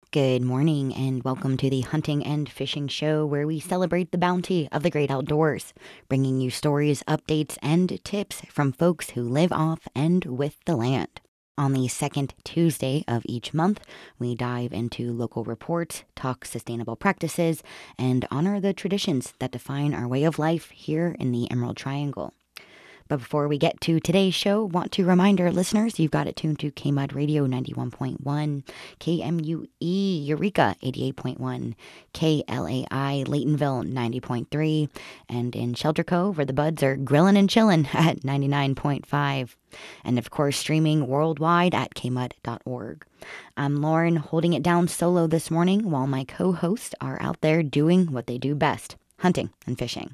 Good morning, and welcome to the Hunting and Fishing Show, where we celebrate the bounty of the great outdoors, bringing you stories, updates, and tips from folks who live off and with the land. On the second Tuesday of each month, we dive into local reports, talk sustainable practices, and honor the traditions that define our way of life here in the Emerald Triangle. But before we get to today's show, want to remind our listeners you've got it tuned to KMUD Radio 91.1, KMUE Eureka 88.1, KLAI Laytonville 90.3, and in Shelter Cove, where the buds are grillin' and chillin' at 99.5. And of course, streaming worldwide at kmud.org. I'm Lauren, holding it down solo this morning while my co-hosts are out there doing what they do best, hunting and fishing.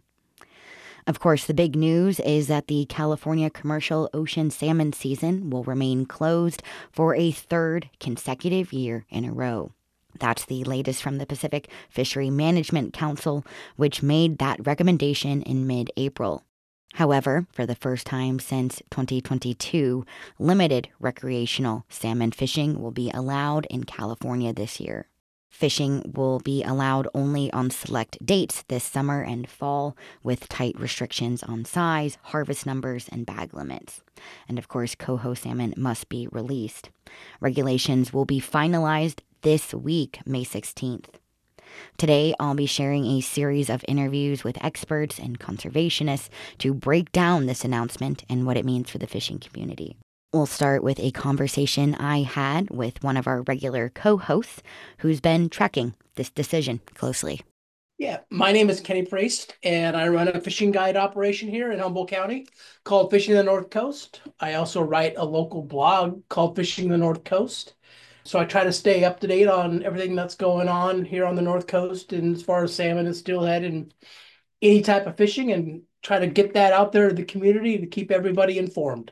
Of course, the big news is that the California commercial ocean salmon season will remain closed for a third consecutive year in a row. That's the latest from the Pacific Fishery Management Council, which made that recommendation in mid-April. However, for the first time since 2022, limited recreational salmon fishing will be allowed in California this year. Fishing will be allowed only on select dates this summer and fall, with tight restrictions on size, harvest numbers, and bag limits. And of course, coho salmon must be released. Regulations will be finalized this week, May 16th. Today, I'll be sharing a series of interviews with experts and conservationists to break down this announcement and what it means for the fishing community. We'll start with a conversation I had with one of our regular co-hosts who's been tracking this decision closely. Yeah, my name is Kenny Priest, and I run a fishing guide operation here in Humboldt County called Fishing the North Coast. I also write a local blog called Fishing the North Coast. So I try to stay up to date on everything that's going on here on the North Coast, and as far as salmon and steelhead and any type of fishing, and try to get that out there to the community to keep everybody informed.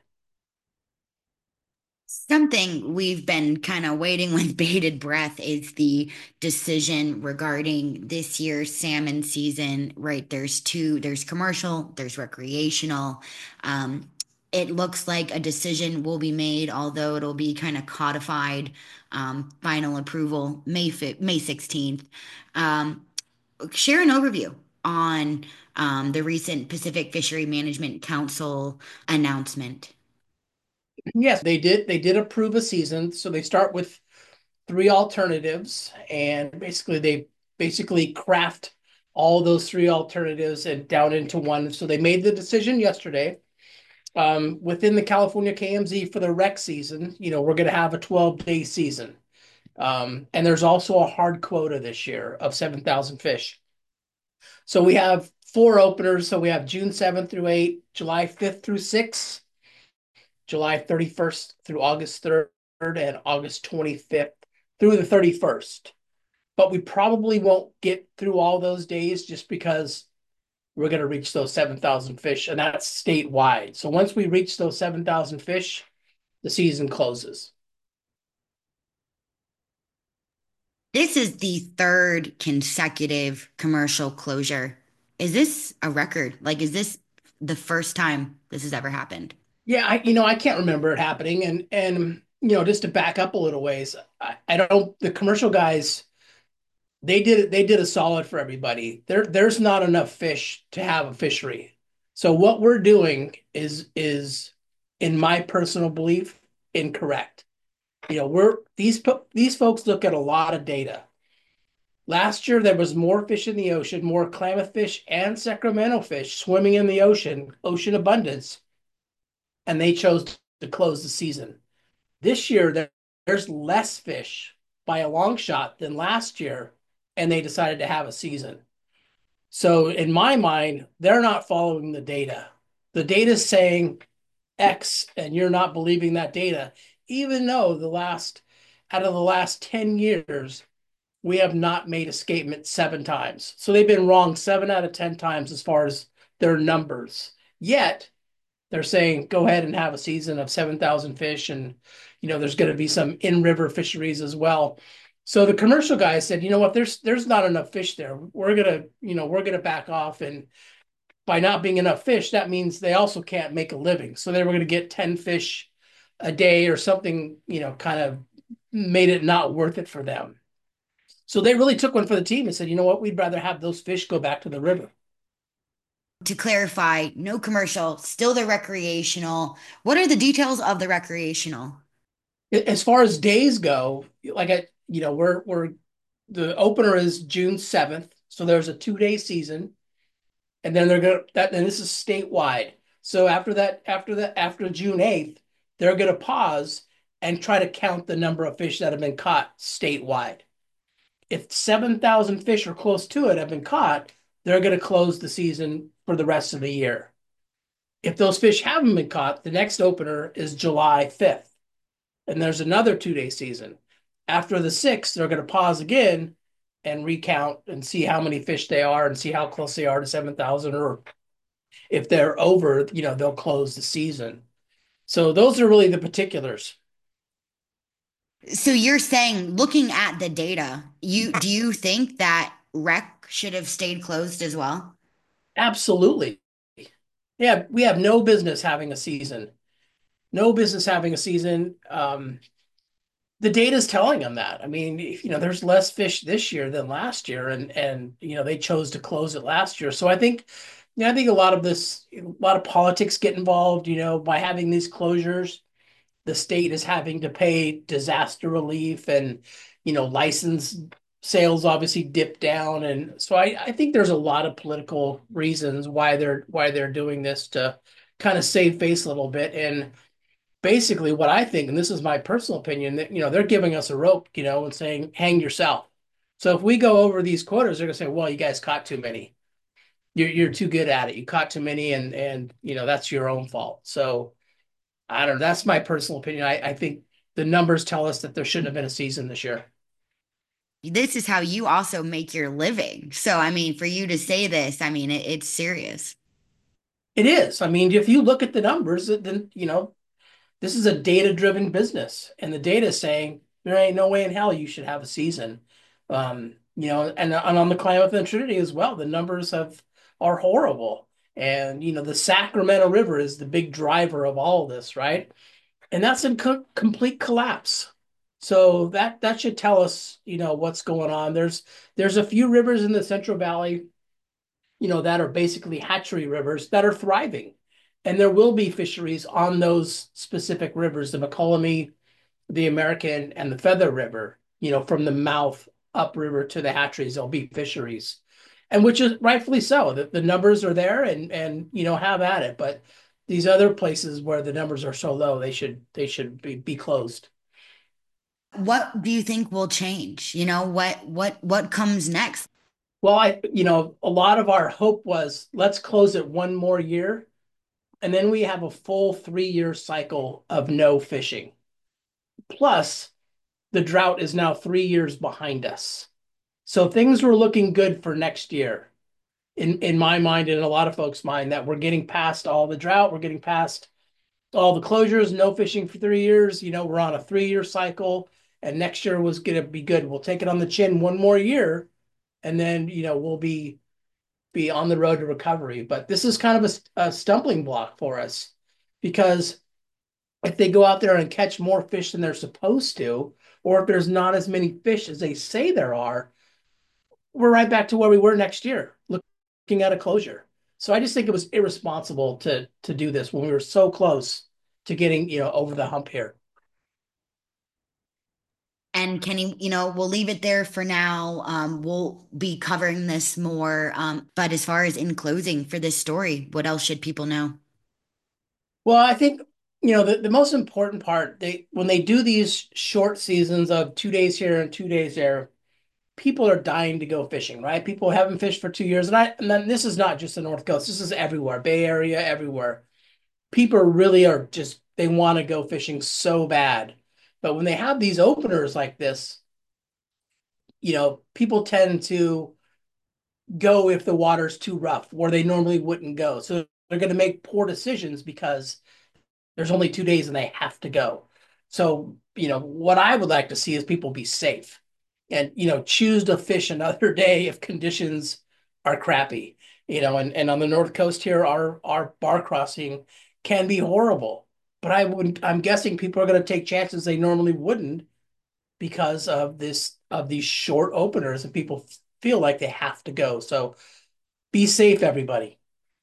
Something we've been kind of waiting with bated breath is the decision regarding this year's salmon season, right? There's commercial, there's recreational. Um, it looks like a decision will be made, although it'll be kind of codified, final approval May 16th. Um, Share an overview on the recent Pacific Fishery Management Council announcement. Yes, they did. They did approve a season, so they start with three alternatives, and basically craft all those three alternatives and down into one. So they made the decision yesterday. Within the California KMZ for the rec season, we're going to have a 12-day season. And there's also a hard quota this year of 7,000 fish. So we have four openers. So we have June 7th through 8th, July 5th through 6th, July 31st through August 3rd, and August 25th through the 31st. But we probably won't get through all those days just because we're going to reach those 7,000 fish, and that's statewide. So once we reach those 7,000 fish, the season closes. This is the third consecutive commercial closure. Is this a record? Like, is this the first time this has ever happened? Yeah, I can't remember it happening, and just to back up a little ways, I don't. The commercial guys, they did a solid for everybody. There's not enough fish to have a fishery. So what we're doing is in my personal belief incorrect. We're these folks look at a lot of data. Last year there was more fish in the ocean, more Klamath fish and Sacramento fish swimming in the ocean abundance, and they chose to close the season. This year there's less fish by a long shot than last year, and they decided to have a season. So in my mind, they're not following the data. The data is saying X, and you're not believing that data, even though out of the last 10 years, we have not made escapement seven times. So they've been wrong 7 out of 10 times as far as their numbers. Yet they're saying go ahead and have a season of 7,000 fish, and there's going to be some in-river fisheries as well. So the commercial guys said, you know what, there's not enough fish there. We're gonna back off, and by not being enough fish, that means they also can't make a living. So they were gonna get 10 fish a day or something, kind of made it not worth it for them. So they really took one for the team and said, you know what, we'd rather have those fish go back to the river. To clarify, no commercial, still the recreational. What are the details of the recreational? As far as days go, we're the opener is June 7th, so there's a 2-day season, and then they're gonna that and this is statewide. So after June 8th, they're gonna pause and try to count the number of fish that have been caught statewide. If 7,000 fish or close to it have been caught, they're gonna close the season for the rest of the year. If those fish haven't been caught, the next opener is July 5th, and there's another 2-day season. After the 6th, they're going to pause again and recount and see how many fish they are and see how close they are to 7,000. Or if they're over, they'll close the season. So those are really the particulars. So you're saying, looking at the data, you think that rec should have stayed closed as well? Absolutely. Yeah, we have no business having a season. No business having a season. The data is telling them that. I mean, there's less fish this year than last year, and they chose to close it last year. So I think a lot of politics get involved. By having these closures, the state is having to pay disaster relief, and license sales obviously dip down, and so I think there's a lot of political reasons why they're doing this to kind of save face a little bit. And basically what I think, and this is my personal opinion, that they're giving us a rope, and saying hang yourself. So if we go over these quotas, they're gonna say, well, you guys caught too many. You're too good at it. You caught too many, and that's your own fault. So I don't know. That's my personal opinion. I think the numbers tell us that there shouldn't have been a season this year. This is how you also make your living. So, I mean, for you to say this, I mean, it's serious. It is. I mean, if you look at the numbers, then this is a data-driven business, and the data is saying there ain't no way in hell you should have a season. And on the Klamath and Trinity as well, the numbers are horrible. And the Sacramento River is the big driver of all of this, right? And that's in complete collapse. So that should tell us, what's going on. There's a few rivers in the Central Valley, that are basically hatchery rivers that are thriving. And there will be fisheries on those specific rivers, the McCollum, the American, and the Feather River, from the mouth upriver to the hatcheries, there'll be fisheries. And which is rightfully so. The numbers are there, and have at it. But these other places where the numbers are so low, they should be closed. What do you think will change? What comes next? Well, a lot of our hope was let's close it one more year, and then we have a full 3-year cycle of no fishing. Plus, the drought is now 3 years behind us. So things were looking good for next year in my mind and in a lot of folks' mind, that we're getting past all the drought, we're getting past all the closures, no fishing for 3 years. We're on a 3-year cycle, and next year was going to be good. We'll take it on the chin one more year, and then we'll be on the road to recovery. But this is kind of a stumbling block for us, because if they go out there and catch more fish than they're supposed to, or if there's not as many fish as they say there are, we're right back to where we were next year, looking at a closure. So I just think it was irresponsible to do this when we were so close to getting over the hump here. And Kenny, we'll leave it there for now. We'll be covering this more. But as far as in closing for this story, what else should people know? Well, I think the most important part, they when they do these short seasons of 2 days here and 2 days there, people are dying to go fishing, right? People haven't fished for 2 years, and then this is not just the North Coast. This is everywhere, Bay Area, everywhere. People really are just they want to go fishing so bad, but when they have these openers like this, people tend to go if the water's too rough, where they normally wouldn't go. So they're going to make poor decisions because there's only 2 days and they have to go. So, what I would like to see is people be safe and, choose to fish another day if conditions are crappy. And on the North Coast here, our bar crossing can be horrible. But I'm guessing people are going to take chances they normally wouldn't, because of these short openers, and people feel like they have to go. So be safe, everybody.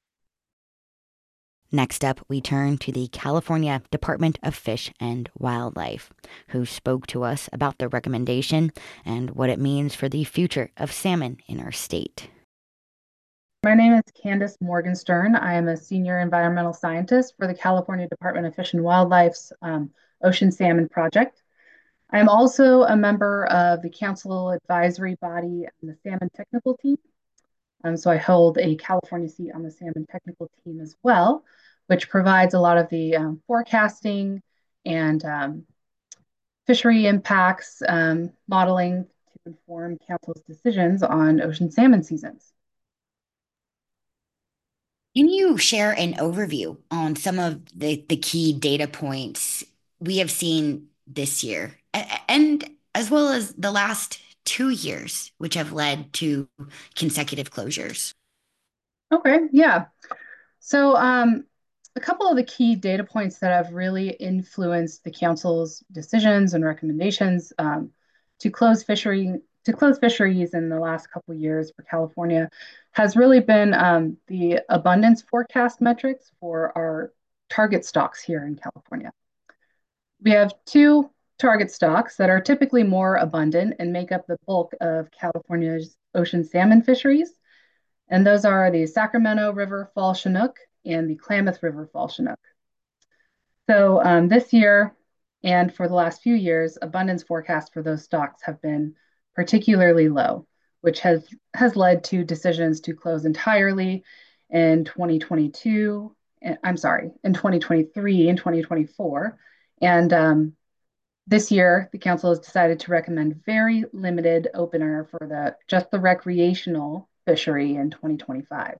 Next up, we turn to the California Department of Fish and Wildlife, who spoke to us about the recommendation and what it means for the future of salmon in our state. My name is Candace Morgenstern. I am a senior environmental scientist for the California Department of Fish and Wildlife's Ocean Salmon Project. I am also a member of the council advisory body and the salmon technical team. So I hold a California seat on the salmon technical team as well, which provides a lot of the forecasting and fishery impacts modeling to inform council's decisions on ocean salmon seasons. Can you share an overview on some of the key data points we have seen this year and as well as the last 2 years, which have led to consecutive closures? Okay, yeah. So, a couple of the key data points that have really influenced the council's decisions and recommendations to close fisheries in the last couple of years for California has really been the abundance forecast metrics for our target stocks here in California. We have two target stocks that are typically more abundant and make up the bulk of California's ocean salmon fisheries. And those are the Sacramento River Fall Chinook and the Klamath River Fall Chinook. So this year and for the last few years, abundance forecasts for those stocks have been particularly low, which has led to decisions to close entirely in 2022. I'm sorry, in 2023 and 2024. And this year, the council has decided to recommend very limited opener for just the recreational fishery in 2025.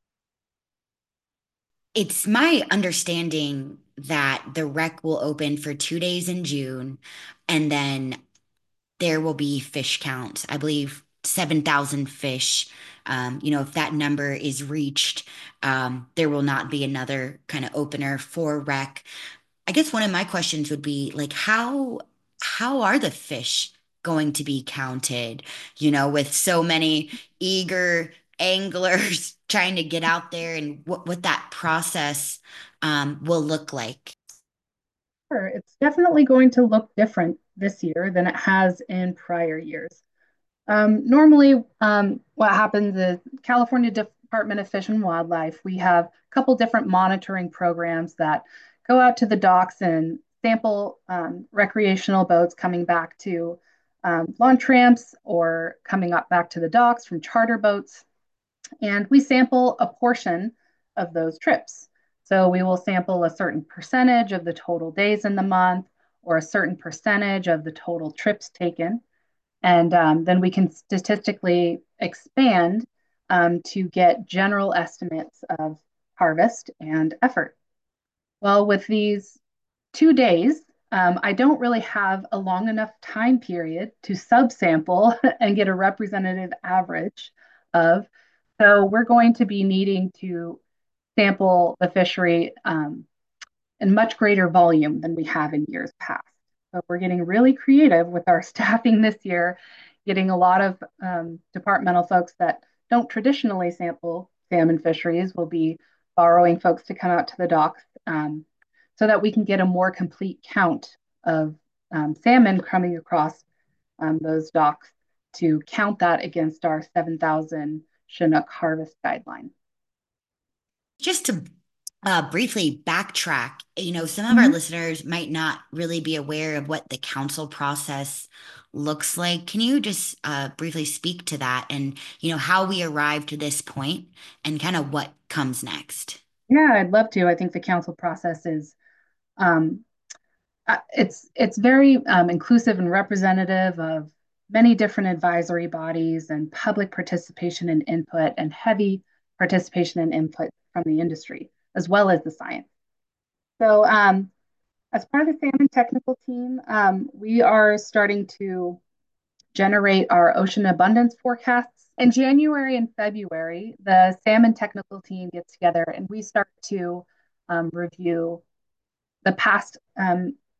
It's my understanding that the rec will open for 2 days in June, and then there will be fish counts. I believe 7,000 fish. If that number is reached, there will not be another kind of opener for rec. I guess one of my questions would be like how are the fish going to be counted, with so many eager anglers trying to get out there and what that process will look like. Sure, it's definitely going to look different this year than it has in prior years. Normally, what happens is California Department of Fish and Wildlife, we have a couple different monitoring programs that go out to the docks and sample recreational boats coming back to launch ramps or coming up back to the docks from charter boats. And we sample a portion of those trips. So we will sample a certain percentage of the total days in the month or a certain percentage of the total trips taken. And then we can statistically expand to get general estimates of harvest and effort. Well, with these 2 days, I don't really have a long enough time period to subsample and get a representative average of. So we're going to be needing to sample the fishery in much greater volume than we have in years past. So we're getting really creative with our staffing this year, getting a lot of departmental folks that don't traditionally sample salmon fisheries will be borrowing folks to come out to the docks so that we can get a more complete count of salmon coming across those docks to count that against our 7,000 Chinook harvest guideline. Just to briefly backtrack, some of our Mhm. listeners might not really be aware of what the council process looks like. Can you just briefly speak to that and, how we arrived to this point and kind of what comes next? Yeah, I'd love to. I think the council process is um, it's very inclusive and representative of many different advisory bodies and public participation and input and heavy participation and input from the industry as well as the science. So as part of the salmon technical team, we are starting to generate our ocean abundance forecasts. In January and February, the salmon technical team gets together and we start to review the past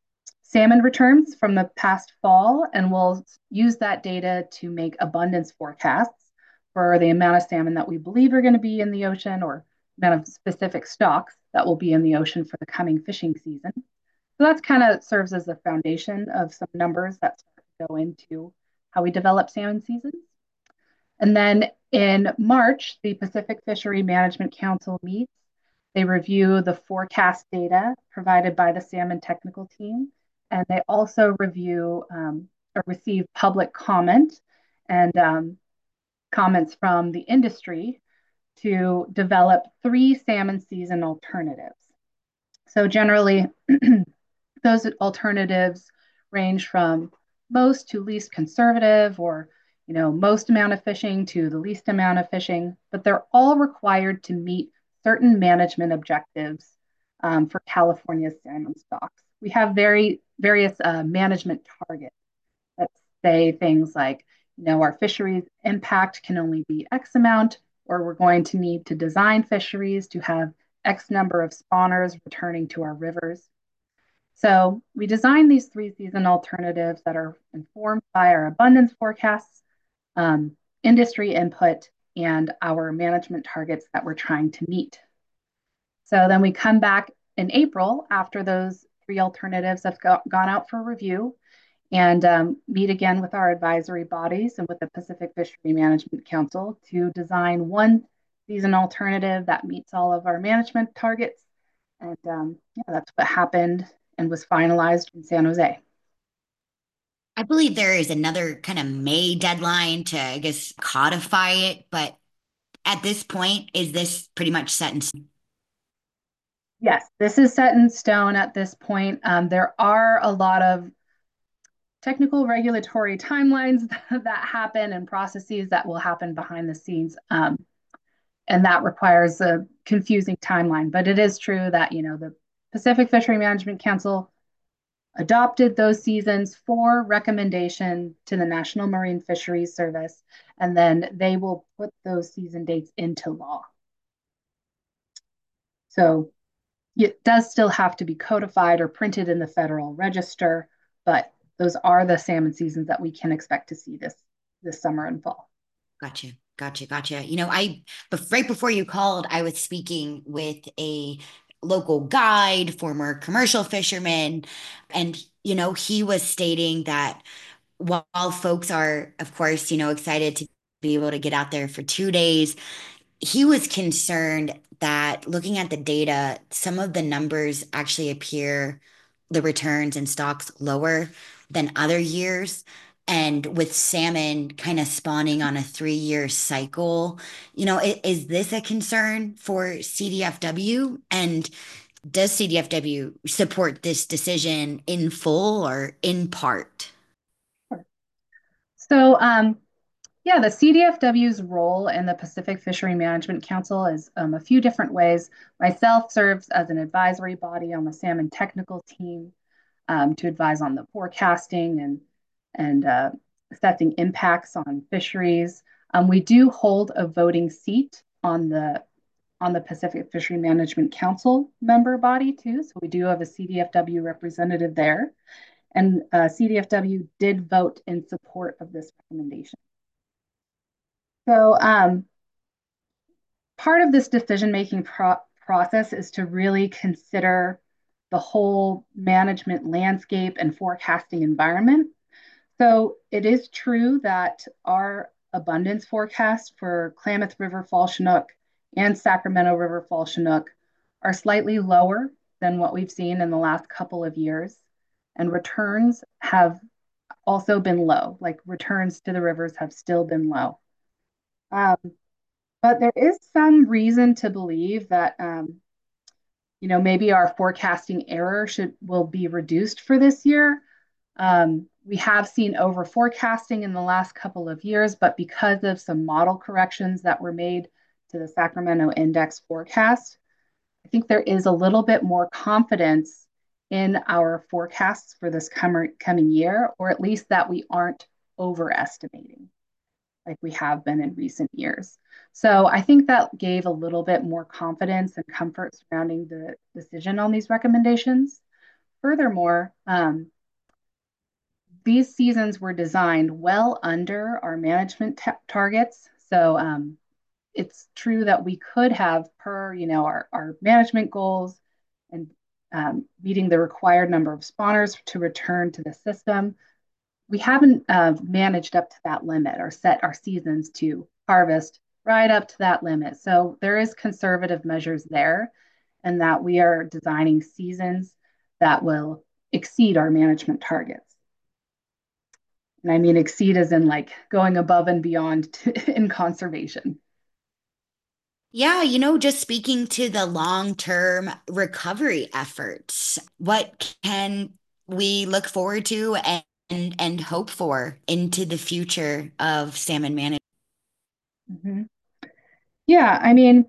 salmon returns from the past fall, and we'll use that data to make abundance forecasts for the amount of salmon that we believe are going to be in the ocean or amount of specific stocks that will be in the ocean for the coming fishing season. So that's kind of serves as the foundation of some numbers that start to go into how we develop salmon seasons. And then in March, the Pacific Fishery Management Council meets. They review the forecast data provided by the salmon technical team, and they also review or receive public comment and comments from the industry to develop 3 salmon season alternatives. So generally, those alternatives range from most to least conservative, or most amount of fishing to the least amount of fishing, but they're all required to meet certain management objectives for California's salmon stocks. We have various management targets that say things like, our fisheries impact can only be X amount, or we're going to need to design fisheries to have X number of spawners returning to our rivers. So we designed these 3 season alternatives that are informed by our abundance forecasts, industry input, and our management targets that we're trying to meet. So then we come back in April after those 3 alternatives have gone out for review, and meet again with our advisory bodies and with the Pacific Fishery Management Council to design 1 season alternative that meets all of our management targets. And that's what happened and was finalized in San Jose. I believe there is another kind of May deadline to, I guess, codify it, but at this point, is this pretty much set in stone? Yes, this is set in stone at this point. There are a lot of technical regulatory timelines that happen and processes that will happen behind the scenes. And that requires a confusing timeline. But it is true that, the Pacific Fishery Management Council adopted those seasons for recommendation to the National Marine Fisheries Service, and then they will put those season dates into law. So it does still have to be codified or printed in the Federal Register, but those are the salmon seasons that we can expect to see this summer and fall. Gotcha. Right before you called, I was speaking with a local guide, former commercial fisherman, and he was stating that while folks are, of course, excited to be able to get out there for 2 days, he was concerned that looking at the data, some of the numbers actually appear, the returns and stocks, lower than other years. And with salmon kind of spawning on a 3-year cycle, is this a concern for CDFW? And does CDFW support this decision in full or in part? So, yeah, the CDFW's role in the Pacific Fishery Management Council is a few different ways. Myself serves as an advisory body on the salmon technical team to advise on the forecasting and assessing impacts on fisheries. We do hold a voting seat on the Pacific Fishery Management Council member body too. So we do have a CDFW representative there, and CDFW did vote in support of this recommendation. So part of this decision-making process is to really consider the whole management landscape and forecasting environment. So it is true that our abundance forecast for Klamath River Fall Chinook and Sacramento River Fall Chinook are slightly lower than what we've seen in the last couple of years. And returns have also been low, like returns to the rivers have still been low. But there is some reason to believe that maybe our forecasting error will be reduced for this year. We have seen over forecasting in the last couple of years, but because of some model corrections that were made to the Sacramento Index forecast, I think there is a little bit more confidence in our forecasts for this coming year, or at least that we aren't overestimating like we have been in recent years. So I think that gave a little bit more confidence and comfort surrounding the decision on these recommendations. Furthermore, these seasons were designed well under our management targets. So it's true that we could have per, our management goals and meeting the required number of spawners to return to the system. We haven't managed up to that limit or set our seasons to harvest right up to that limit. So there is conservative measures there, and that we are designing seasons that will exceed our management targets. And I mean exceed as in like going above and beyond in conservation. Yeah, just speaking to the long-term recovery efforts, what can we look forward to and hope for into the future of salmon management? Mhm. Yeah, I mean,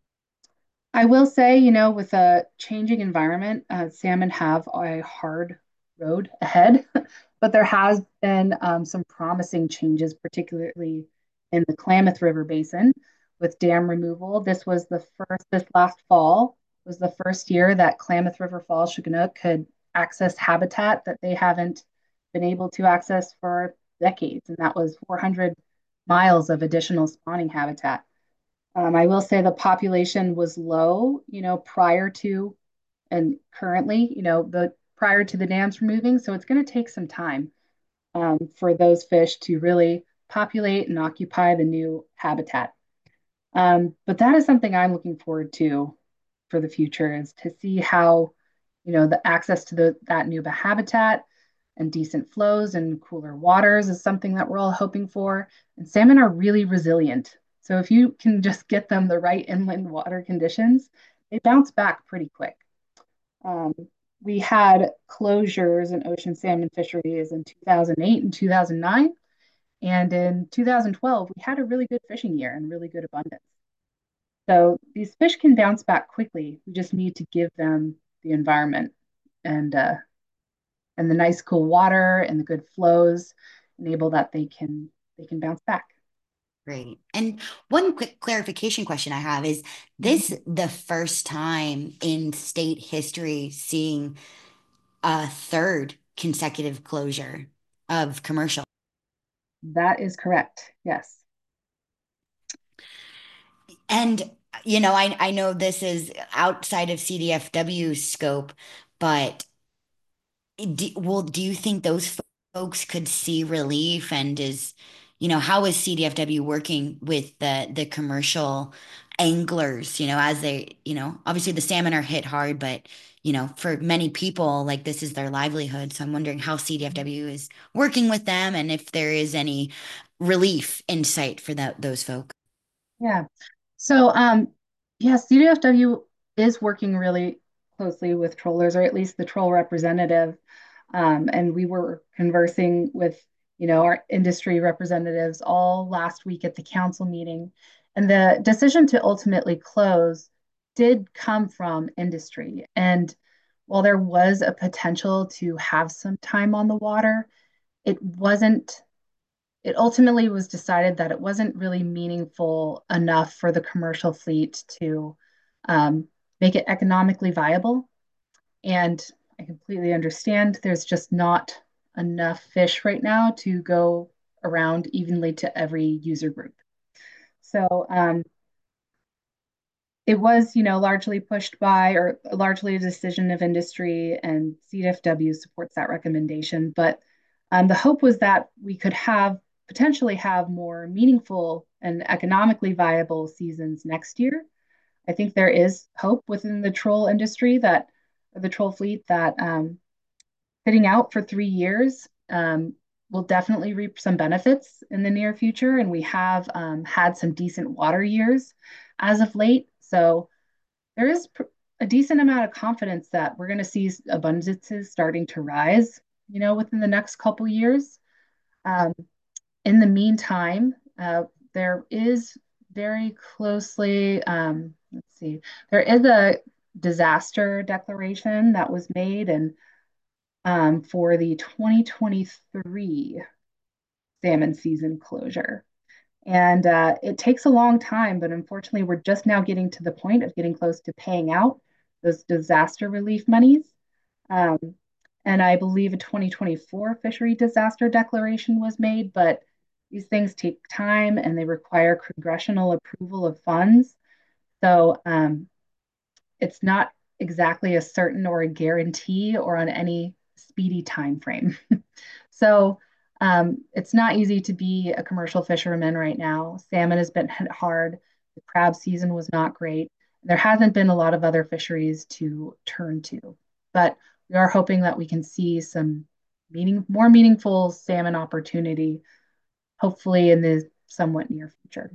I will say, with a changing environment, salmon have a hard road ahead, but there has been some promising changes, particularly in the Klamath River Basin with dam removal. This last fall was the first year that Klamath River Falls Shuquenuk could access habitat that they haven't been able to access for decades, and that was 400 miles of additional spawning habitat. I will say the population was low, prior to and currently, the prior to the dams removing. So it's going to take some time for those fish to really populate and occupy the new habitat. But that is something I'm looking forward to for the future is to see how, the access to that new habitat and decent flows and cooler waters is something that we're all hoping for. And salmon are really resilient. So if you can just get them the right inland water conditions, they bounce back pretty quick. Um, we had closures in ocean salmon fisheries in 2008 and 2009. And in 2012, we had a really good fishing year and really good abundance. So these fish can bounce back quickly. We just need to give them the environment and uh, and the nice cool water and the good flows enable that they can bounce back. Great. And one quick clarification question I have is this the first time in state history seeing a third consecutive closure of commercial? That is correct. Yes. And, I know this is outside of CDFW's scope, but do you think those folks could see relief and how is CDFW working with the commercial anglers, as they, obviously the salmon are hit hard, but for many people, like this is their livelihood. So I'm wondering how CDFW is working with them and if there is any relief in sight for those folks. Yeah. So, yeah, CDFW is working really closely with trollers, or at least the troll representative. And we were conversing with, our industry representatives all last week at the council meeting. And the decision to ultimately close did come from industry. And while there was a potential to have some time on the water, it wasn't it ultimately was decided that it wasn't really meaningful enough for the commercial fleet to um, make it economically viable. And I completely understand there's just not enough fish right now to go around evenly to every user group. So it was, largely pushed by or largely a decision of industry, and CDFW supports that recommendation. But the hope was that we could potentially have more meaningful and economically viable seasons next year. I think there is hope within the troll industry the troll fleet that sitting out for 3 years will definitely reap some benefits in the near future. And we have had some decent water years as of late. So there is a decent amount of confidence that we're going to see abundances starting to rise, within the next couple years. Um, in the meantime, there is very closely, let's see, there is a disaster declaration that was made and for the 2023 salmon season closure. And it takes a long time, but unfortunately, we're just now getting to the point of getting close to paying out those disaster relief monies. Um, And I believe a 2024 fishery disaster declaration was made, but these things take time and they require congressional approval of funds. So it's not exactly a certain or a guarantee or on any speedy time frame. So it's not easy to be a commercial fisherman right now. Salmon has been hit hard. The crab season was not great. There hasn't been a lot of other fisheries to turn to, but we are hoping that we can see some more meaningful salmon opportunity, hopefully in the somewhat near future.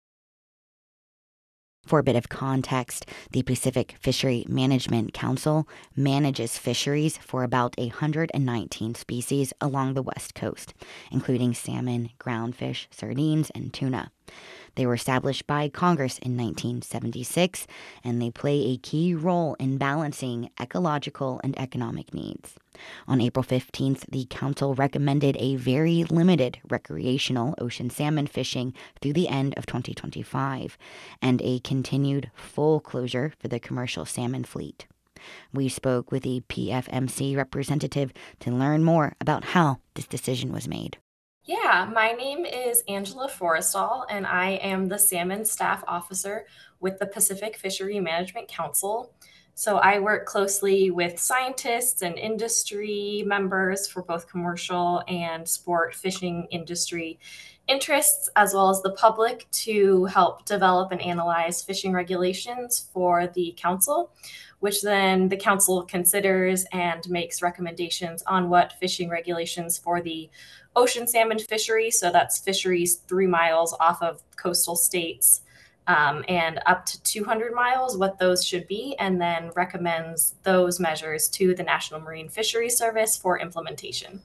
For a bit of context, the Pacific Fishery Management Council manages fisheries for about 119 species along the West Coast, including salmon, groundfish, sardines, and tuna. They were established by Congress in 1976, and they play a key role in balancing ecological and economic needs. On April 15th, the council recommended a very limited recreational ocean salmon fishing through the end of 2025 and a continued full closure for the commercial salmon fleet. We spoke with a PFMC representative to learn more about how this decision was made. Yeah, my name is Angela Forrestal, and I am the Salmon Staff Officer with the Pacific Fishery Management Council. So I work closely with scientists and industry members for both commercial and sport fishing industry interests, as well as the public, to help develop and analyze fishing regulations for the council, which then the council considers and makes recommendations on what fishing regulations for the ocean salmon fishery, so that's fisheries 3 miles off of coastal states and up to 200 miles, what those should be, and then recommends those measures to the National Marine Fisheries Service for implementation.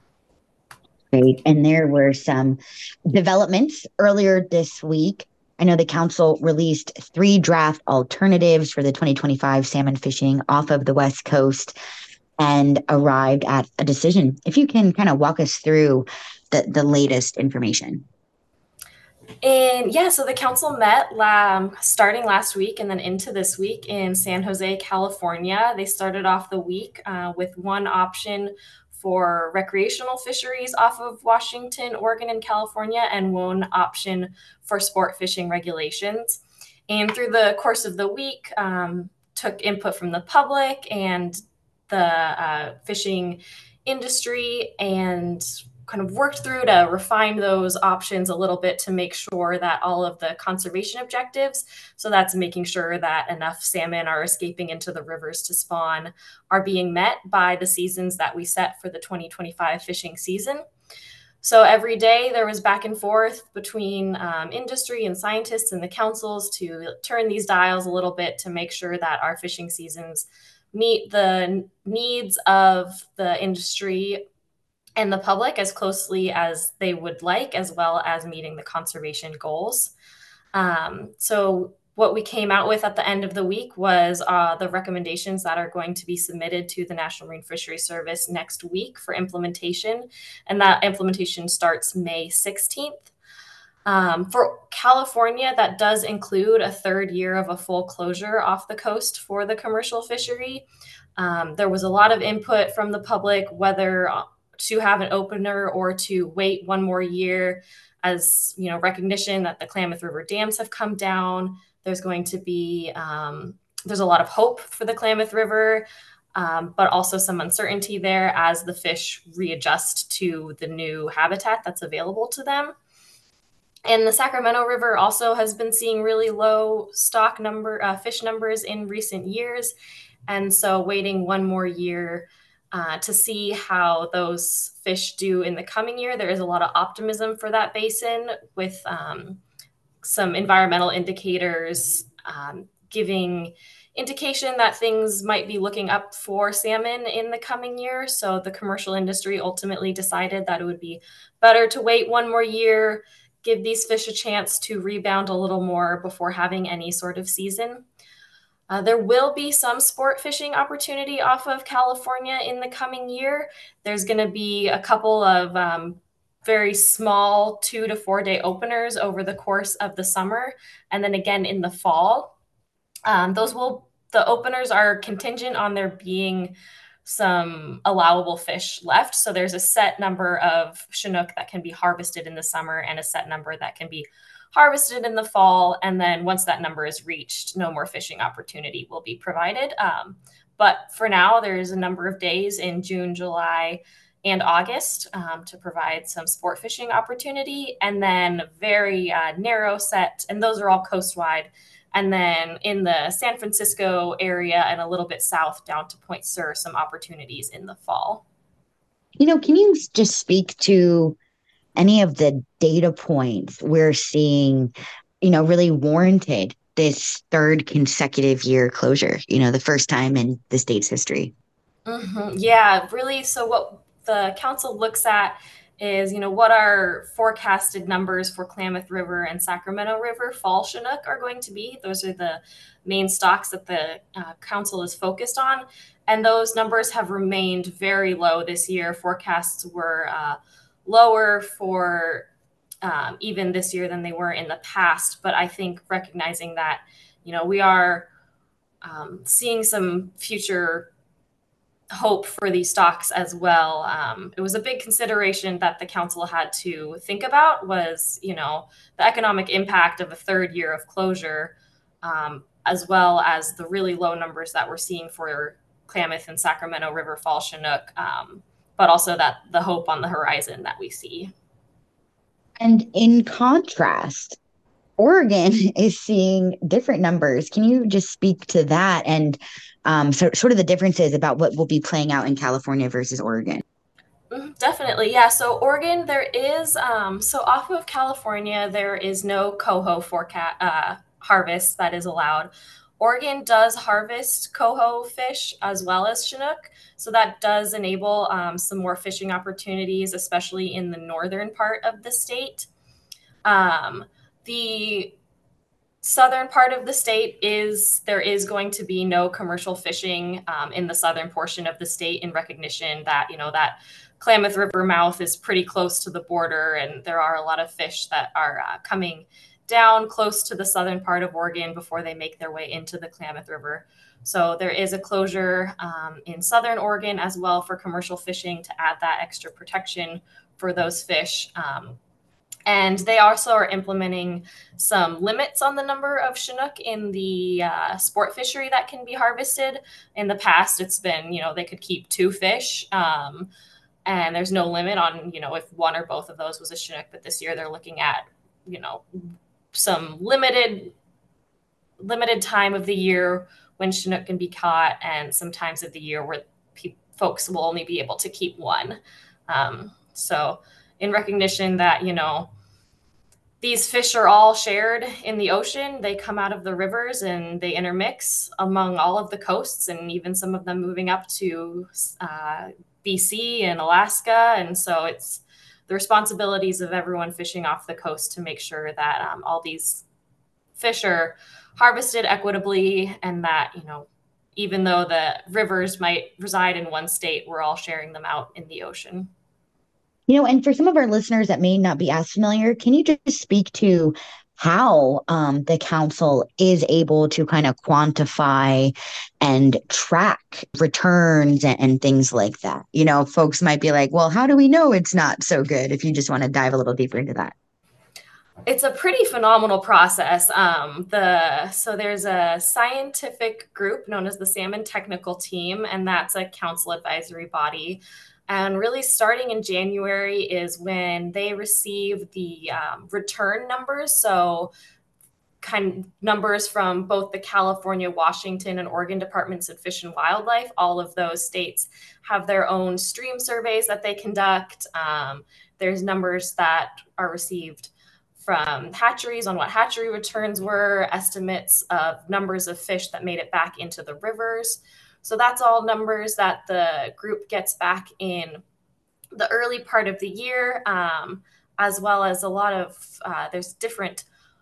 Great. And there were some developments earlier this week. I know the council released 3 draft alternatives for the 2025 salmon fishing off of the West Coast and arrived at a decision. If you can kind of walk us through the latest information. And yeah, so the council met starting last week and then into this week in San Jose, California. They started off the week with one option for recreational fisheries off of Washington, Oregon, and California, and one option for sport fishing regulations. And through the course of the week, took input from the public and the fishing industry and kind of worked through to refine those options a little bit to make sure that all of the conservation objectives, so that's making sure that enough salmon are escaping into the rivers to spawn, are being met by the seasons that we set for the 2025 fishing season. So every day there was back and forth between industry and scientists and the councils to turn these dials a little bit to make sure that our fishing seasons meet the needs of the industry and the public as closely as they would like, as well as meeting the conservation goals. So what we came out with at the end of the week was the recommendations that are going to be submitted to the National Marine Fisheries Service next week for implementation. And that implementation starts May 16th. For California, that does include a 3rd year of a full closure off the coast for the commercial fishery. There was a lot of input from the public, whether to have an opener or to wait one more year, as recognition that the Klamath River dams have come down. There's going to be there's a lot of hope for the Klamath River, but also some uncertainty there as the fish readjust to the new habitat that's available to them. And the Sacramento River also has been seeing really low fish numbers in recent years. And so waiting one more year to see how those fish do in the coming year. There is a lot of optimism for that basin with some environmental indicators giving indication that things might be looking up for salmon in the coming year. So the commercial industry ultimately decided that it would be better to wait one more year, give these fish a chance to rebound a little more before having any sort of season. There will be some sport fishing opportunity off of California in the coming year. There's going to be a couple of very small 2 to 4 day openers over the course of the summer, and then again in the fall. The openers are contingent on there being some allowable fish left. So there's a set number of Chinook that can be harvested in the summer and a set number that can be harvested in the fall. And then once that number is reached, no more fishing opportunity will be provided. But for now, there's a number of days in June, July, and August to provide some sport fishing opportunity. And then very narrow set, and those are all coastwide. And then in the San Francisco area and a little bit south down to Point Sur, some opportunities in the fall. Can you just speak to any of the data points we're seeing, really warranted this third consecutive year closure, the first time in the state's history? Mm-hmm. Yeah, really. So what the council looks at is, what our forecasted numbers for Klamath River and Sacramento River fall Chinook are going to be. Those are the main stocks that the council is focused on. And those numbers have remained very low this year. Forecasts were lower for even this year than they were in the past. But I think recognizing that, we are seeing some future hope for these stocks as well. It was a big consideration that the council had to think about was, the economic impact of a third year of closure, as well as the really low numbers that we're seeing for Klamath and Sacramento River Fall Chinook, but also that the hope on the horizon that we see. And in contrast, Oregon is seeing different numbers. Can you just speak to that and so sort of the differences about what will be playing out in California versus Oregon? Definitely. Yeah. So Oregon, there is, so off of California, there is no coho forecast harvest that is allowed. Oregon does harvest coho fish as well as Chinook. So that does enable some more fishing opportunities, especially in the northern part of the state. The southern part of the state there is going to be no commercial fishing in the southern portion of the state in recognition that, that Klamath River mouth is pretty close to the border, and there are a lot of fish that are coming down close to the southern part of Oregon before they make their way into the Klamath River. So there is a closure in southern Oregon as well for commercial fishing to add that extra protection for those fish. And they also are implementing some limits on the number of Chinook in the sport fishery that can be harvested. In the past, it's been, they could keep 2 fish. And there's no limit on, if one or both of those was a Chinook. But this year they're looking at, some limited time of the year when Chinook can be caught, and some times of the year where folks will only be able to keep 1. So in recognition that, these fish are all shared in the ocean. They come out of the rivers and they intermix among all of the coasts, and even some of them moving up to BC and Alaska. And so it's the responsibilities of everyone fishing off the coast to make sure that all these fish are harvested equitably, and that, even though the rivers might reside in one state, we're all sharing them out in the ocean. And for some of our listeners that may not be as familiar, can you just speak to how the council is able to kind of quantify and track returns and things like that? Folks might be like, well, how do we know it's not so good? If you just want to dive a little deeper into that. It's a pretty phenomenal process. So there's a scientific group known as the Salmon Technical Team, and that's a council advisory body. And really starting in January is when they receive the return numbers. So kind of numbers from both the California, Washington, and Oregon Departments of Fish and Wildlife. All of those states have their own stream surveys that they conduct. There's numbers that are received from hatcheries on what hatchery returns were, estimates of numbers of fish that made it back into the rivers. So that's all numbers that the group gets back in the early part of the year, as well as a lot of, there's different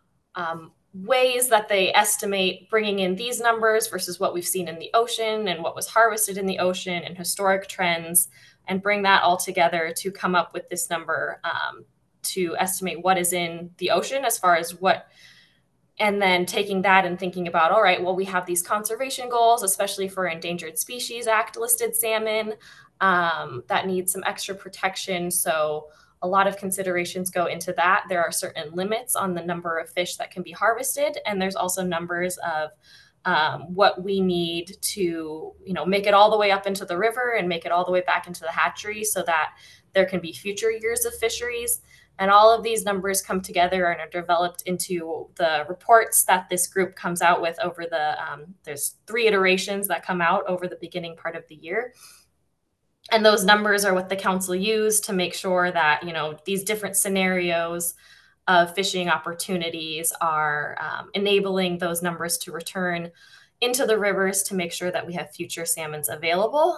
ways that they estimate bringing in these numbers versus what we've seen in the ocean and what was harvested in the ocean and historic trends, and bring that all together to come up with this number to estimate what is in the ocean as far as what And then taking that and thinking about, all right, well, we have these conservation goals, especially for Endangered Species Act listed salmon, that need some extra protection. So a lot of considerations go into that. There are certain limits on the number of fish that can be harvested, and there's also numbers of what we need to, make it all the way up into the river and make it all the way back into the hatchery so that there can be future years of fisheries. And all of these numbers come together and are developed into the reports that this group comes out with over there's 3 iterations that come out over the beginning part of the year. And those numbers are what the council use to make sure that, these different scenarios of fishing opportunities are enabling those numbers to return into the rivers to make sure that we have future salmons available.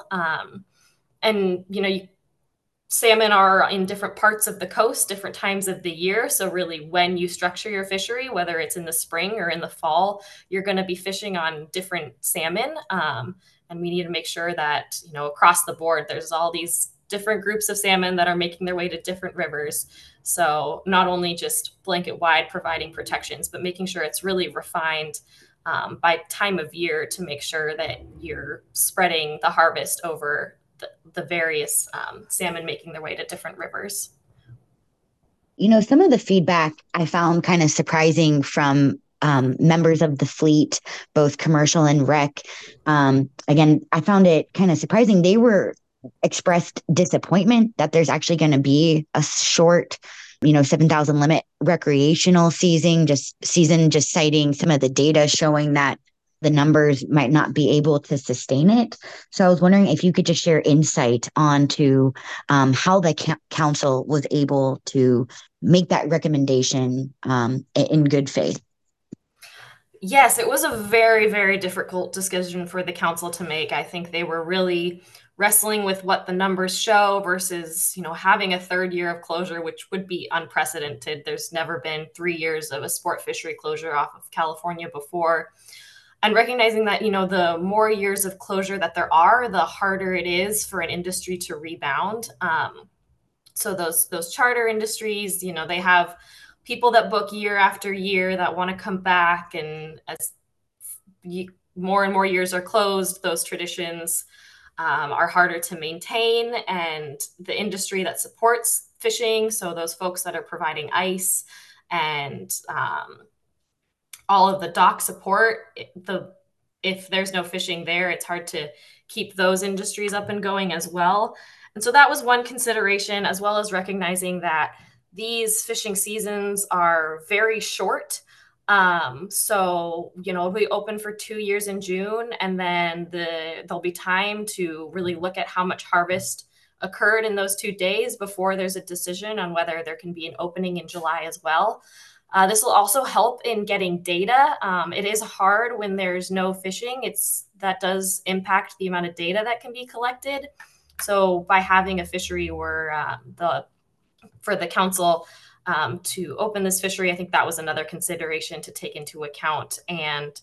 Salmon are in different parts of the coast, different times of the year. So really when you structure your fishery, whether it's in the spring or in the fall, you're going to be fishing on different salmon. And we need to make sure that, across the board, there's all these different groups of salmon that are making their way to different rivers. So not only just blanket wide providing protections, but making sure it's really refined by time of year to make sure that you're spreading the harvest over the various salmon making their way to different rivers. Some of the feedback I found kind of surprising from members of the fleet, both commercial and rec. Again, I found it kind of surprising. They were expressed disappointment that there's actually going to be a short 7,000 limit recreational season, just citing some of the data showing that the numbers might not be able to sustain it. So I was wondering if you could just share insight onto how the council was able to make that recommendation in good faith. Yes, it was a very, very difficult decision for the council to make. I think they were really wrestling with what the numbers show versus, having a 3rd year of closure, which would be unprecedented. There's never been 3 years of a sport fishery closure off of California before. And recognizing that, the more years of closure that there are, the harder it is for an industry to rebound. So those charter industries, they have people that book year after year that want to come back. And as more and more years are closed, those traditions are harder to maintain. And the industry that supports fishing, so those folks that are providing ice and all of the dock support, if there's no fishing there, it's hard to keep those industries up and going as well. And so that was one consideration, as well as recognizing that these fishing seasons are very short. So, we open for 2 years in June, and then there'll be time to really look at how much harvest occurred in those 2 days before there's a decision on whether there can be an opening in July as well. This will also help in getting data. It is hard when there's no fishing. That does impact the amount of data that can be collected. So by having a fishery for the council to open this fishery, I think that was another consideration to take into account. And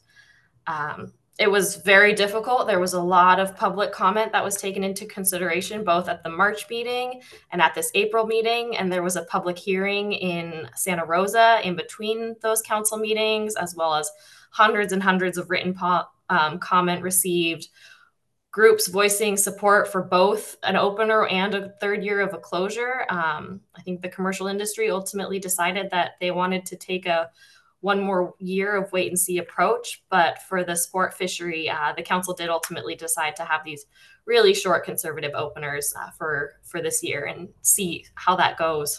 it was very difficult. There was a lot of public comment that was taken into consideration, both at the March meeting and at this April meeting. And there was a public hearing in Santa Rosa in between those council meetings, as well as hundreds and hundreds of written comment received, groups voicing support for both an opener and a 3rd year of a closure. I think the commercial industry ultimately decided that they wanted to take one more year of wait and see approach. But for the sport fishery, the council did ultimately decide to have these really short conservative openers for this year and see how that goes.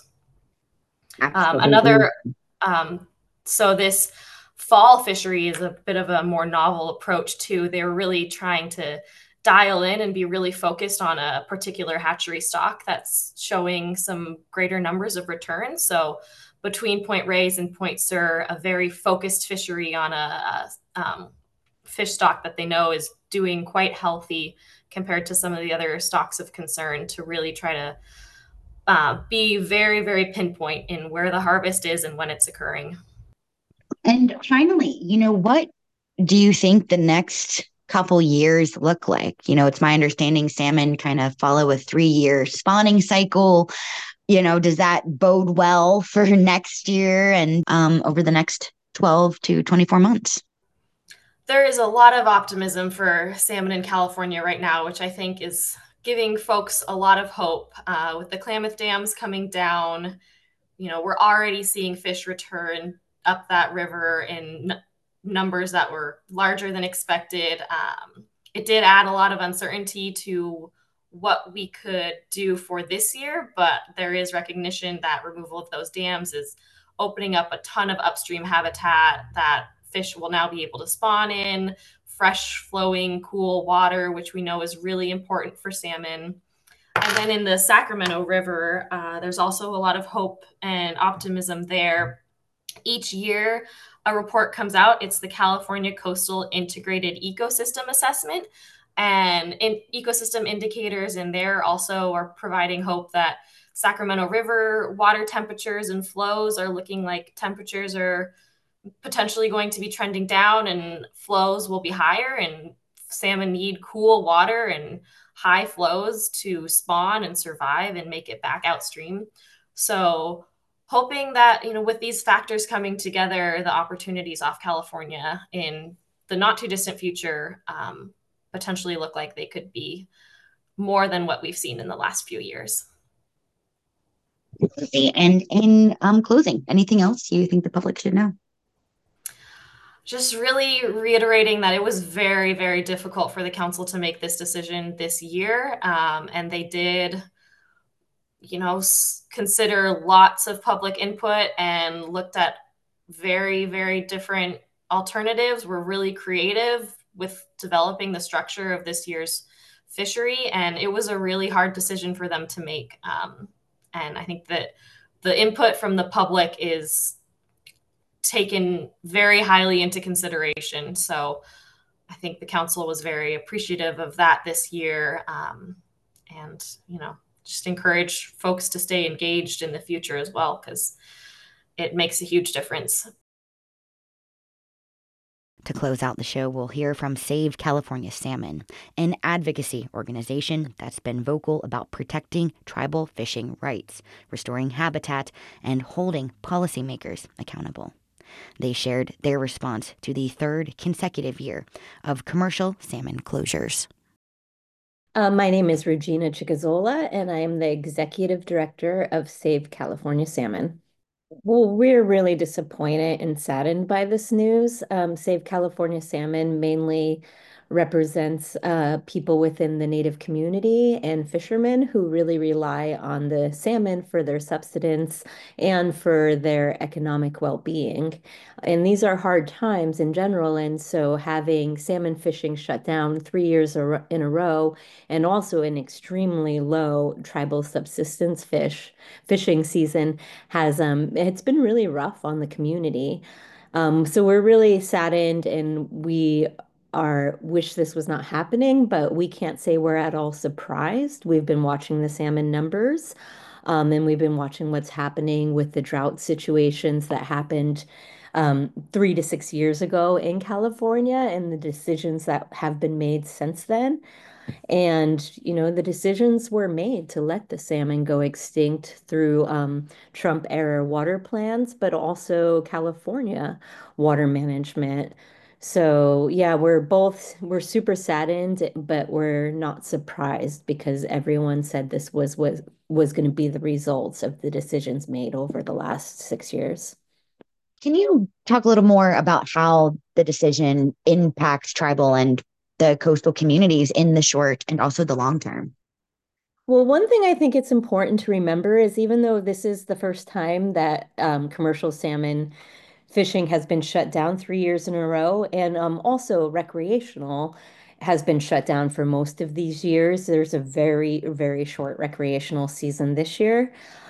So this fall fishery is a bit of a more novel approach too. They were really trying to dial in and be really focused on a particular hatchery stock that's showing some greater numbers of returns. So between Point Reyes and Point Sur, a very focused fishery on a fish stock that they know is doing quite healthy compared to some of the other stocks of concern, to really try to be very, very pinpoint in where the harvest is and when it's occurring. And finally, what do you think the next couple years look like? It's my understanding salmon kind of follow a 3-year spawning cycle. Does that bode well for next year and over the next 12 to 24 months? There is a lot of optimism for salmon in California right now, which I think is giving folks a lot of hope. With the Klamath dams coming down, we're already seeing fish return up that river in numbers that were larger than expected. It did add a lot of uncertainty to what we could do for this year, but there is recognition that removal of those dams is opening up a ton of upstream habitat that fish will now be able to spawn in, fresh flowing, cool water, which we know is really important for salmon. And then in the Sacramento River, there's also a lot of hope and optimism there. Each year, a report comes out. It's the California Coastal Integrated Ecosystem Assessment. And ecosystem indicators in there also are providing hope that Sacramento River water temperatures and flows are looking like temperatures are potentially going to be trending down and flows will be higher, and salmon need cool water and high flows to spawn and survive and make it back outstream. So hoping that, with these factors coming together, the opportunities off California in the not too distant future potentially look like they could be more than what we've seen in the last few years. And in closing, anything else you think the public should know? Just really reiterating that it was very, very difficult for the council to make this decision this year. And they did, consider lots of public input and looked at very, very different alternatives. We're really creative with developing the structure of this year's fishery. And it was a really hard decision for them to make. And I think that the input from the public is taken very highly into consideration. So I think the council was very appreciative of that this year. And, just encourage folks to stay engaged in the future as well, because it makes a huge difference. To close out the show, we'll hear from Save California Salmon, an advocacy organization that's been vocal about protecting tribal fishing rights, restoring habitat, and holding policymakers accountable. They shared their response to the third consecutive year of commercial salmon closures. My name is Regina Chicazola, and I am the Executive Director of Save California Salmon. Well, we're really disappointed and saddened by this news. Save California Salmon mainly represents people within the Native community and fishermen who really rely on the salmon for their subsistence and for their economic well-being. And these are hard times in general, and so having salmon fishing shut down 3 years in a row, and also an extremely low tribal subsistence fishing season has it's been really rough on the community. So we're really saddened, and we wish this was not happening, but we can't say we're at all surprised. We've been watching the salmon numbers, and we've been watching what's happening with the drought situations that happened 3 to 6 years ago in California, and the decisions that have been made since then. And, the decisions were made to let the salmon go extinct through Trump era water plans, but also California water management. So, yeah, we're super saddened, but we're not surprised because everyone said this was going to be the results of the decisions made over the last 6 years. Can you talk a little more about how the decision impacts tribal and the coastal communities in the short and also the long term? Well, one thing I think it's important to remember is even though this is the first time that commercial salmon fishing has been shut down 3 years in a row, and also recreational has been shut down for most of these years. There's a very, very short recreational season this year.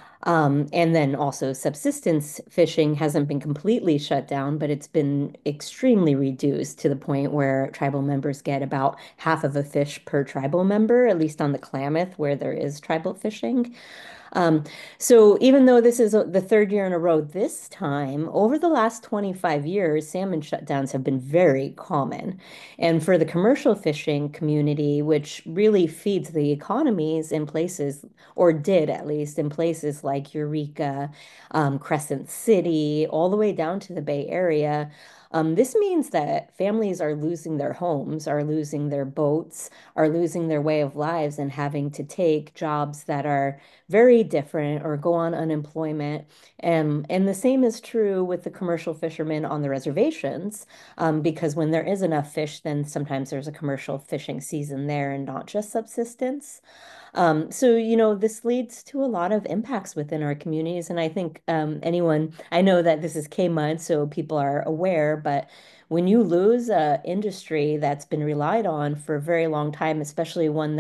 And then also subsistence fishing hasn't been completely shut down, but it's been extremely reduced to the point where tribal members get about half of a fish per tribal member, at least on the Klamath where there is tribal fishing. Um, so even though this is the third year in a row this time, over the last 25 years, salmon shutdowns have been very common. And for the commercial fishing community, which really feeds the economies in places, or did at least, in places like Eureka, Crescent City, all the way down to the Bay Area, this means that families are losing their homes, are losing their boats, are losing their way of lives, and having to take jobs that are very different or go on unemployment. And the same is true with the commercial fishermen on the reservations, because when there is enough fish, then sometimes there's a commercial fishing season there and not just subsistence. This leads to a lot of impacts within our communities. And I think I know that this is K-Mud, so people are aware, but when you lose a industry that's been relied on for a very long time, especially one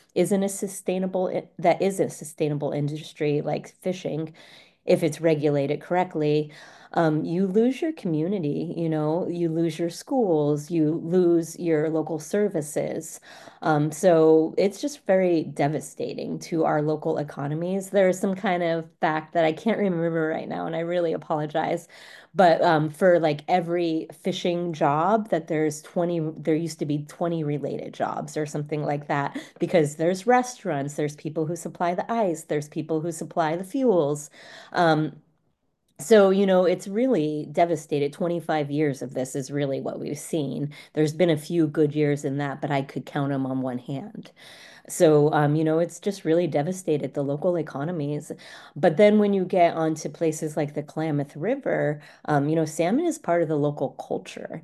that is a sustainable industry like fishing, if it's regulated correctly, you lose your community, you lose your schools, you lose your local services. So it's just very devastating to our local economies. There's some kind of fact that I can't remember right now, and I really apologize. But for like every fishing job, there used to be 20 related jobs or something like that, because there's restaurants, there's people who supply the ice, there's people who supply the fuels. Um, it's really devastated. 25 years of this is really what we've seen. There's been a few good years in that, but I could count them on one hand. It's just really devastated the local economies. But then when you get onto places like the Klamath River, salmon is part of the local culture.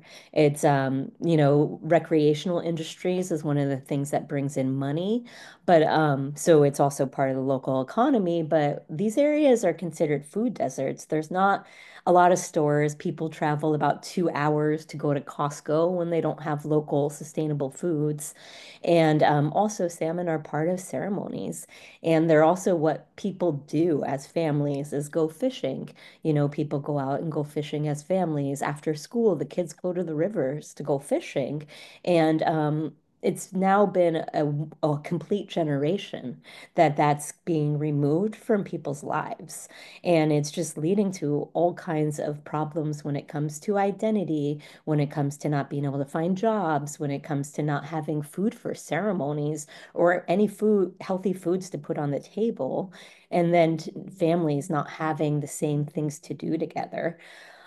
Recreational industries is one of the things that brings in money. But so it's also part of the local economy. But these areas are considered food deserts. There's not a lot of stores. People travel about 2 hours to go to Costco when they don't have local sustainable foods. And also, salmon are part of ceremonies. And they're also what people do as families is go fishing. People go out and go fishing as families. After school, the kids go to the rivers to go fishing. And it's now been a complete generation that's being removed from people's lives. And it's just leading to all kinds of problems when it comes to identity, when it comes to not being able to find jobs, when it comes to not having food for ceremonies or any healthy foods to put on the table, and then families not having the same things to do together.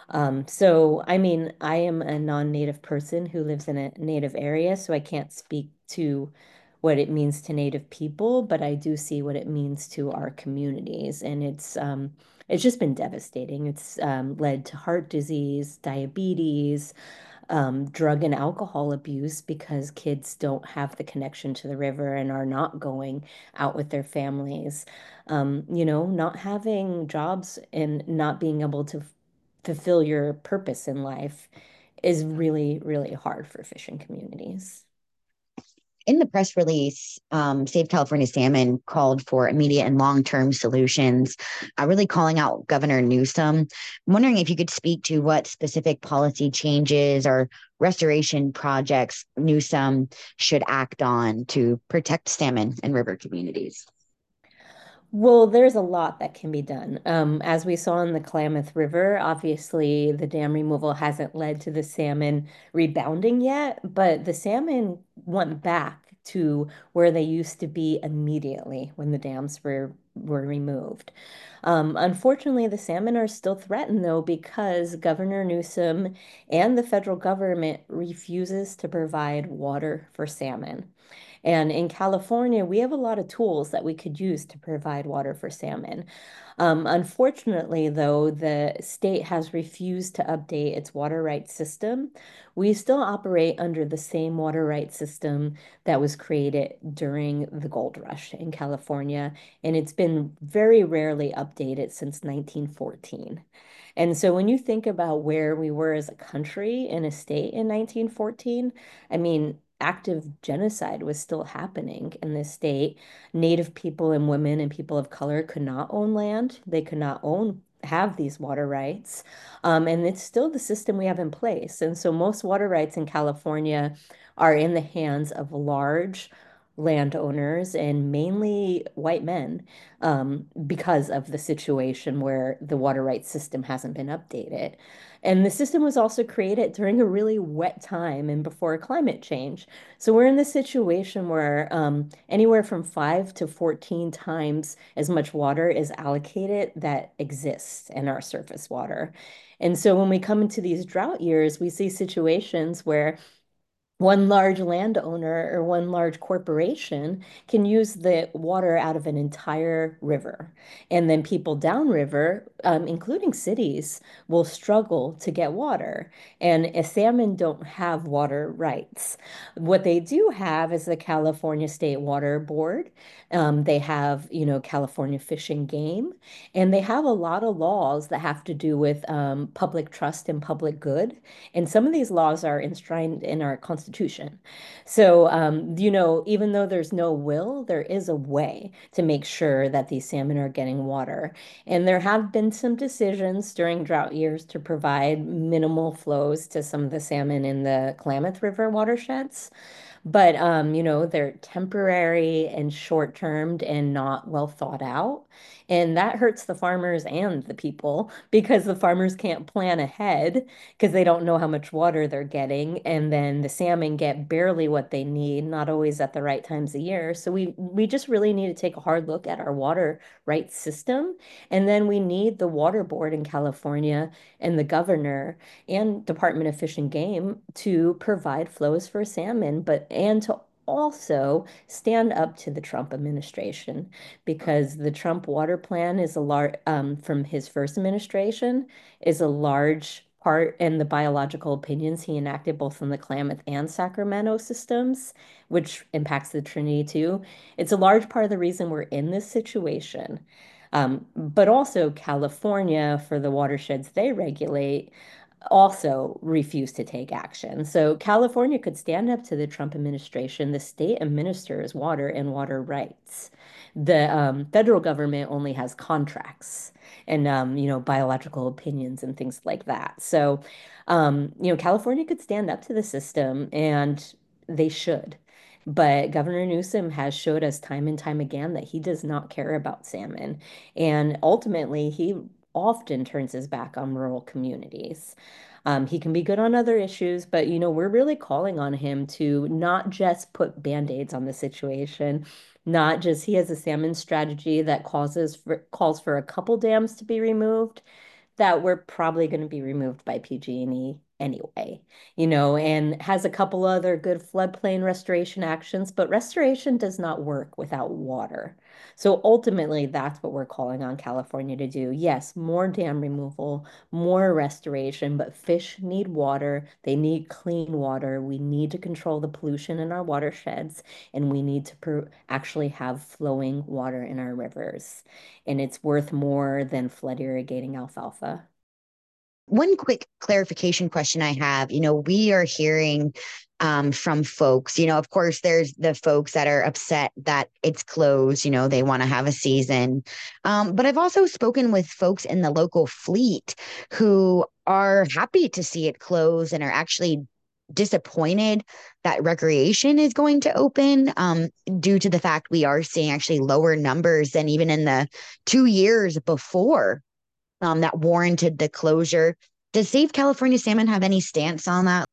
I mean, I am a non-native person who lives in a native area, so I can't speak to what it means to native people, but I do see what it means to our communities, and it's just been devastating. It's led to heart disease, diabetes, drug and alcohol abuse because kids don't have the connection to the river and are not going out with their families. Not having jobs and not being able to fulfill your purpose in life is really, really hard for fishing communities. In the press release, Save California Salmon called for immediate and long-term solutions, really calling out Governor Newsom. I'm wondering if you could speak to what specific policy changes or restoration projects Newsom should act on to protect salmon and river communities. Well, there's a lot that can be done. As we saw in the Klamath River, obviously the dam removal hasn't led to the salmon rebounding yet, but the salmon went back to where they used to be immediately when the dams were removed. Unfortunately, the salmon are still threatened though because Governor Newsom and the federal government refuses to provide water for salmon. And in California, we have a lot of tools that we could use to provide water for salmon. Unfortunately, though, the state has refused to update its water rights system. We still operate under the same water rights system that was created during the gold rush in California, and it's been very rarely updated since 1914. And so when you think about where we were as a country and a state in 1914, I mean, active genocide was still happening in this state. Native people and women and people of color could not own land. They could not have these water rights. And it's still the system we have in place. And so most water rights in California are in the hands of large landowners and mainly white men, because of the situation where the water rights system hasn't been updated. And the system was also created during a really wet time and before climate change. So we're in this situation where anywhere from 5 to 14 times as much water is allocated that exists in our surface water. And so when we come into these drought years, we see situations where one large landowner or one large corporation can use the water out of an entire river. And then people downriver, including cities, will struggle to get water. And salmon don't have water rights. What they do have is the California State Water Board. They have, California Fish and Game, and they have a lot of laws that have to do with public trust and public good. And some of these laws are enshrined in our Constitution. So, even though there's no will, there is a way to make sure that these salmon are getting water. And there have been some decisions during drought years to provide minimal flows to some of the salmon in the Klamath River watersheds. But they're temporary and short-termed and not well thought out. And that hurts the farmers and the people because the farmers can't plan ahead because they don't know how much water they're getting. And then the salmon get barely what they need, not always at the right times of year. So we just really need to take a hard look at our water rights system. And then we need the water board in California and the governor and Department of Fish and Game to provide flows for salmon, and to also stand up to the Trump administration because the Trump water plan is a large from his first administration is a large part in the biological opinions he enacted both in the Klamath and Sacramento systems, which impacts the Trinity too. It's a large part of the reason we're in this situation. But also California, for the watersheds they regulate, also refused to take action. So California could stand up to the Trump administration. The state administers water and water rights. The federal government only has contracts and biological opinions and things like that. So California could stand up to the system, and they should. But Governor Newsom has showed us time and time again that he does not care about salmon. And ultimately, he often turns his back on rural communities. He can be good on other issues, but we're really calling on him to not just put band-aids on the situation, not just he has a salmon strategy that calls for a couple dams to be removed that were probably going to be removed by PG&E anyway, and has a couple other good floodplain restoration actions, but restoration does not work without water. So ultimately, that's what we're calling on California to do. Yes, more dam removal, more restoration, but fish need water. They need clean water. We need to control the pollution in our watersheds, and we need to actually have flowing water in our rivers. And it's worth more than flood irrigating alfalfa. One quick clarification question I have, we are hearing from folks, of course, there's the folks that are upset that it's closed, they want to have a season. But I've also spoken with folks in the local fleet who are happy to see it close and are actually disappointed that recreation is going to open due to the fact we are seeing actually lower numbers than even in the 2 years before that warranted the closure. Does Save California Salmon have any stance on that?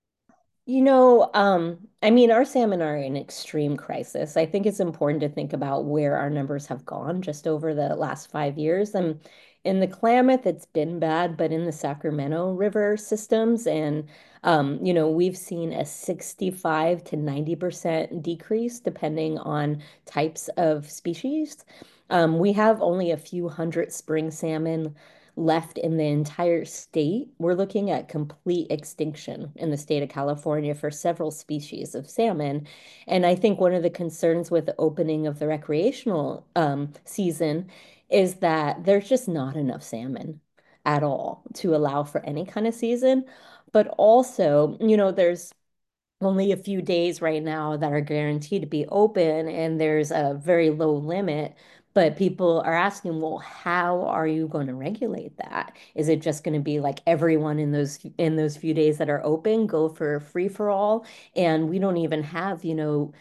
Our salmon are in extreme crisis. I think it's important to think about where our numbers have gone just over the last 5 years. And in the Klamath, it's been bad, but in the Sacramento River systems, and we've seen a 65 to 90% decrease depending on types of species. We have only a few hundred spring salmon left in the entire state. We're looking at complete extinction in the state of California for several species of salmon. And I think one of the concerns with the opening of the recreational season is that there's just not enough salmon at all to allow for any kind of season. But also, there's only a few days right now that are guaranteed to be open, and there's a very low limit. But people are asking, well, how are you going to regulate that? Is it just going to be like everyone in those few days that are open go for free for all? And we don't even have,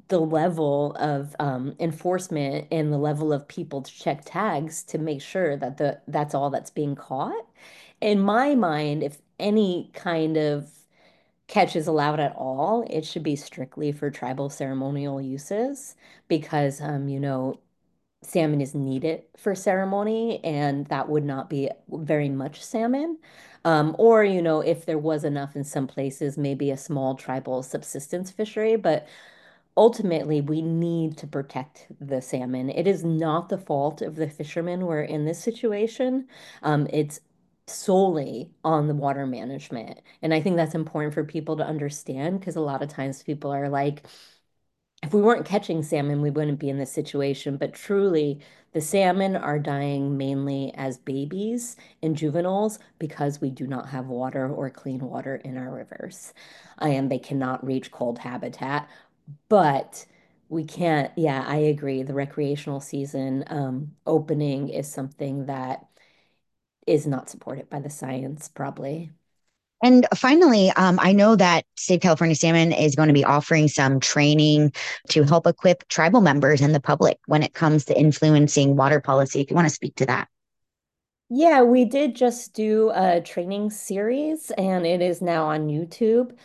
the level of enforcement and the level of people to check tags to make sure that that's all that's being caught. In my mind, if any kind of catch is allowed at all, it should be strictly for tribal ceremonial uses because, salmon is needed for ceremony, and that would not be very much salmon. Or, if there was enough in some places, maybe a small tribal subsistence fishery, but ultimately we need to protect the salmon. It is not the fault of the fishermen who are in this situation. It's solely on the water management. And I think that's important for people to understand because a lot of times people are like, if we weren't catching salmon, we wouldn't be in this situation. But truly, the salmon are dying mainly as babies and juveniles because we do not have water or clean water in our rivers. And they cannot reach cold habitat. But we can't, yeah, I agree. The recreational season opening is something that is not supported by the science, probably. And finally, I know that Save California Salmon is going to be offering some training to help equip tribal members and the public when it comes to influencing water policy. If you want to speak to that. Yeah, we did just do a training series, and it is now on YouTube,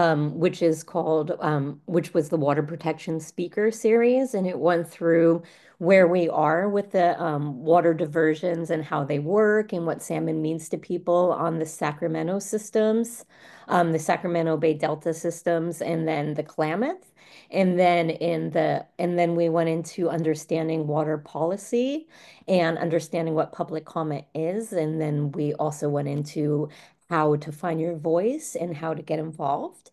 which was the Water Protection Speaker Series, and it went through where we are with the water diversions and how they work and what salmon means to people on the Sacramento systems, the Sacramento Bay Delta systems, and then the Klamath. And then we went into understanding water policy and understanding what public comment is. And then we also went into how to find your voice and how to get involved.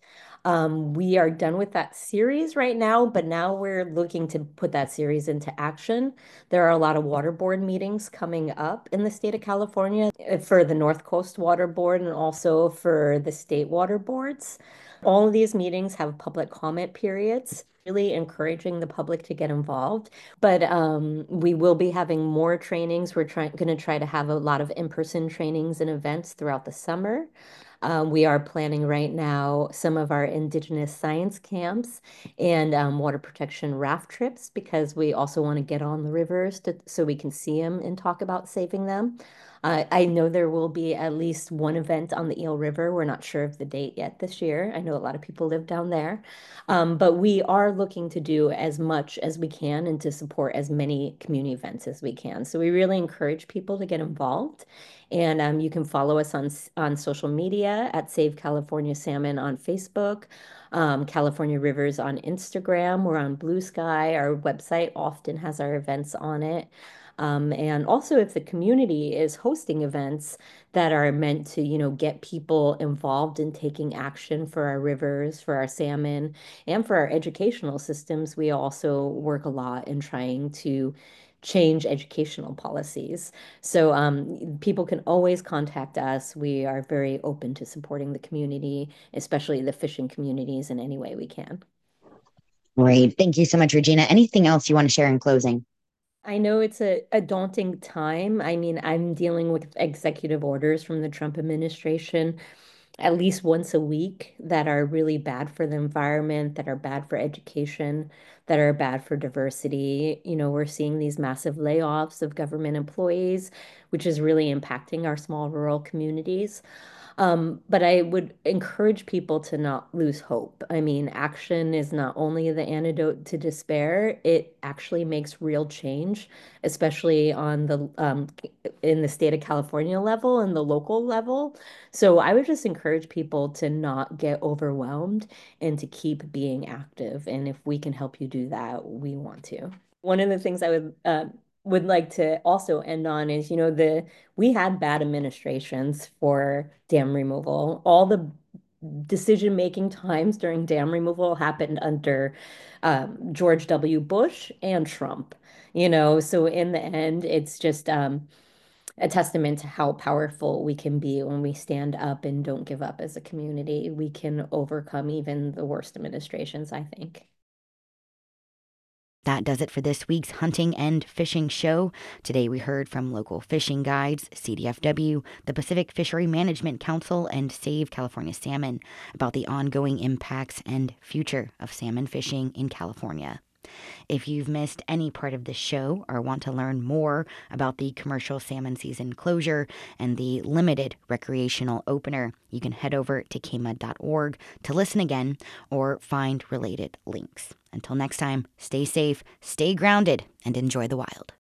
We are done with that series right now, but now we're looking to put that series into action. There are a lot of water board meetings coming up in the state of California for the North Coast Water Board and also for the state water boards. All of these meetings have public comment periods, really encouraging the public to get involved. But we will be having more trainings. We're going to try to have a lot of in-person trainings and events throughout the summer. We are planning right now some of our Indigenous science camps and water protection raft trips because we also want to get on the rivers so we can see them and talk about saving them. I know there will be at least one event on the Eel River. We're not sure of the date yet this year. I know a lot of people live down there. But we are looking to do as much as we can and to support as many community events as we can. So we really encourage people to get involved. And you can follow us on social media at Save California Salmon on Facebook, California Rivers on Instagram. We're on Blue Sky. Our website often has our events on it. And also, if the community is hosting events that are meant to, get people involved in taking action for our rivers, for our salmon, and for our educational systems, we also work a lot in trying to change educational policies. So people can always contact us. We are very open to supporting the community, especially the fishing communities, in any way we can. Great. Thank you so much, Regina. Anything else you want to share in closing? I know it's a daunting time. I mean, I'm dealing with executive orders from the Trump administration at least once a week that are really bad for the environment, that are bad for education, that are bad for diversity. We're seeing these massive layoffs of government employees, which is really impacting our small rural communities. But I would encourage people to not lose hope. I mean, action is not only the antidote to despair, it actually makes real change, especially on the in the state of California level and the local level. So I would just encourage people to not get overwhelmed and to keep being active. And if we can help you do that, we want to. One of the things I would like to also end on is, we had bad administrations for dam removal. All the decision-making times during dam removal happened under George W. Bush and Trump. So in the end, it's just a testament to how powerful we can be when we stand up and don't give up as a community. We can overcome even the worst administrations, I think. That does it for this week's Hunting and Fishing Show. Today we heard from local fishing guides, CDFW, the Pacific Fishery Management Council, and Save California Salmon about the ongoing impacts and future of salmon fishing in California. If you've missed any part of this show or want to learn more about the commercial salmon season closure and the limited recreational opener, you can head over to kmud.org to listen again or find related links. Until next time, stay safe, stay grounded, and enjoy the wild.